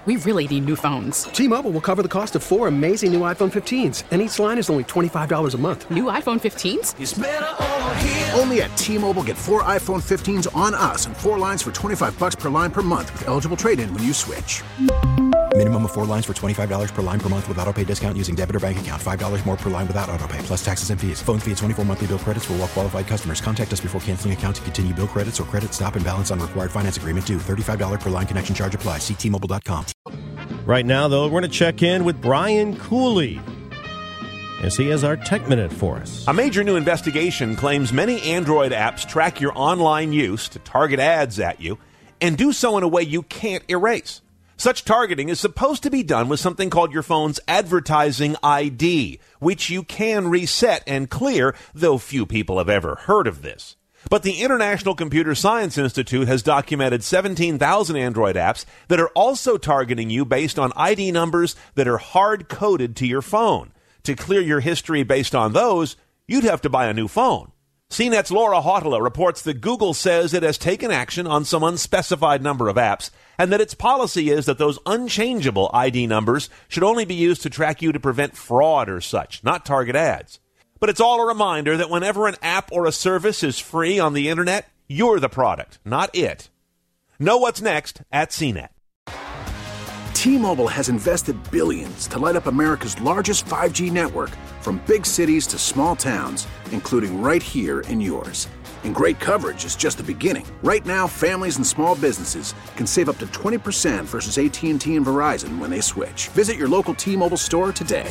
We really need new phones. T-Mobile will cover the cost of 4 amazing new iPhone 15s, and each line is only $25 a month. New iPhone 15s? It's better over here. Only at T-Mobile, get 4 iPhone 15s on us and 4 lines for $25 per line per month with eligible trade-in when you switch. Minimum of 4 lines for $25 per line per month with autopay discount using debit or bank account. $5 more per line without autopay, plus taxes and fees. Phone fee at 24 monthly bill credits for well-qualified customers. Contact us before canceling account to continue bill credits or credit stop and balance on required finance agreement due. $35 per line connection charge applies. See T-Mobile.com. Right now, though, we're going to check in with Brian Cooley as he has our Tech Minute for us. A major new investigation claims many Android apps track your online use to target ads at you and do so in a way you can't erase. Such targeting is supposed to be done with something called your phone's advertising ID, which you can reset and clear, though few people have ever heard of this. But the International Computer Science Institute has documented 17,000 Android apps that are also targeting you based on ID numbers that are hard-coded to your phone. To clear your history based on those, you'd have to buy a new phone. CNET's Laura Hautala reports that Google says it has taken action on some unspecified number of apps, and that its policy is that those unchangeable ID numbers should only be used to track you to prevent fraud or such, not target ads. But it's all a reminder that whenever an app or a service is free on the internet, you're the product, not it. Know what's next at CNET. T-Mobile has invested billions to light up America's largest 5G network, from big cities to small towns, including right here in yours. And great coverage is just the beginning. Right now, families and small businesses can save up to 20% versus AT&T and Verizon when they switch. Visit your local T-Mobile store today.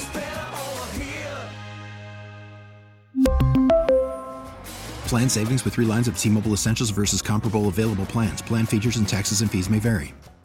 Plan savings with 3 lines of T-Mobile Essentials versus comparable available plans. Plan features and taxes and fees may vary.